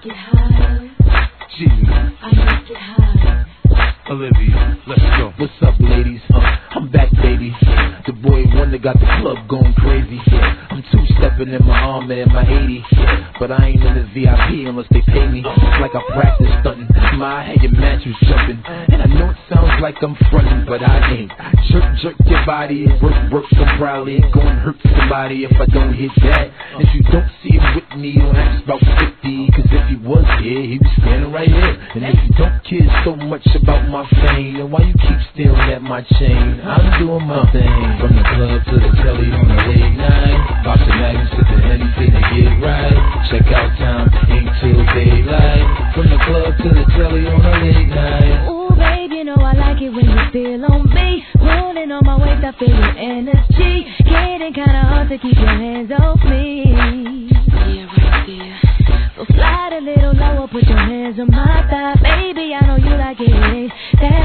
get high. Jesus. I make it high. Olivia, let's go. What's up, ladies? I'm back, baby. The boy Wonder got the club going crazy. I'm two-stepping in my Armor and my 80. But I ain't in the VIP unless they pay me. It's like I practice stunting. My head, your mattress jumping. And I know it sounds like I'm fronting, but I ain't. Jerk your body, work some proudly. Go and hurt somebody if I don't hit that. If you don't see him with me, don't ask about 50. Cause if he was here, he was standing right here. And if you don't care so much about my fame, then why you keep staring at my chain? I'm doing my thing. From the club to the telly on the late night. Boxing magnets with the anything to get right. Check out time, ain't till daylight. From the club to the telly on the late night. Ooh, babe, you know I like it when you feel on me. Rolling on my waist, I feel your energy. Getting kinda hard to keep your hands off me. Yeah, right there. So slide a little lower, put your hands on my thigh. Baby, I know you like it. That